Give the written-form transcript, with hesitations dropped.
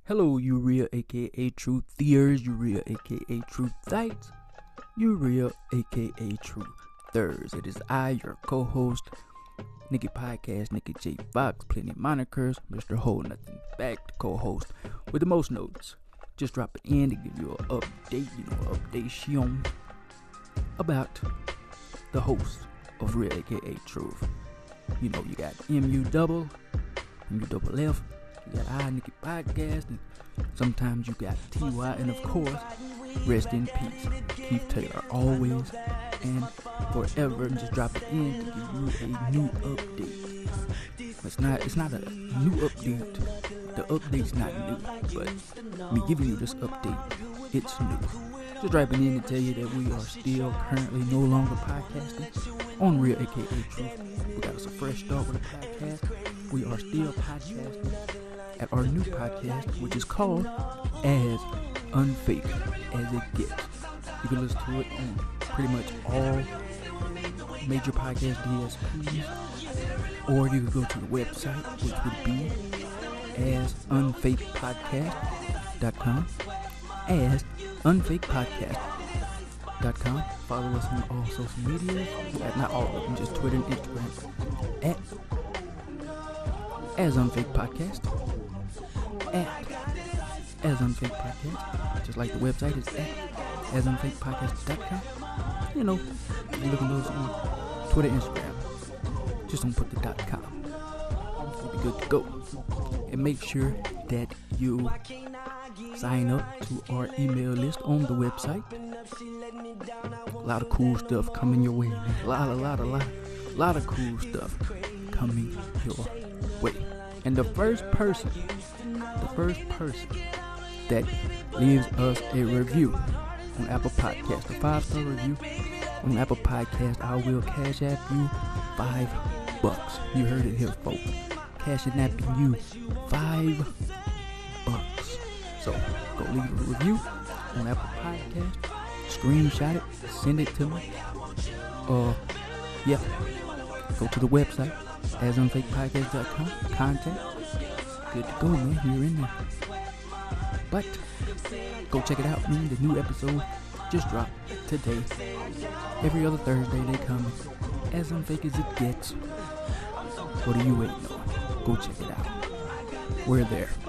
Hello, Urea, aka Truth-theers, Urea, aka Truth-ites, Urea, aka Truth-thers. It is I, your co-host, Nicky Podcast, Nicky J. Fox, plenty of monikers, Mr. Hold Nothing Back, the co-host with the most notes. Just dropping in to give you an update, updation about the host of Real, aka Truth. You know, you got MU-double F, you got I, Nicky Podcast, and sometimes you got TY, and of course, rest in peace, Keith Taylor, always and forever, and just dropping in to give you a new update. It's not a new update. The update's not new, but me giving you this update, it's new. Just dropping in to tell you that we are still currently no longer podcasting on Real, aka Truth. We got us a fresh start with a podcast. We are still podcasting at our new podcast, which is called As Unfake As It Gets. You can listen to it on pretty much all major podcast DSPs, or you can go to the website, which would be asunfakepodcast.com, asunfakepodcast.com. Follow us on all social media, not all of them, just Twitter and Instagram, at asunfakepodcast, at asunfakepodcast, just like the website is at asunfakepodcast.com. You know, if you're looking at those on Twitter, Instagram, just don't put the .com. You'll be good to go. And make sure that you sign up to our email list on the website. A lot of cool stuff coming your way, man. A lot of cool stuff coming your way. And the first person that leaves us a review on Apple Podcast, a 5-star review on Apple Podcast, I will cash app you $5. You heard it here, folks. Cashing app you $5. So go leave a review on Apple Podcast, screenshot it, send it to me. Go to the website, asunfakepodcast.com, contact. Good to go, man. You're in there. But go check it out, man. The new episode just dropped today. Every other Thursday they come. As unfake as it gets. What are you waiting on? Go check it out. We're there.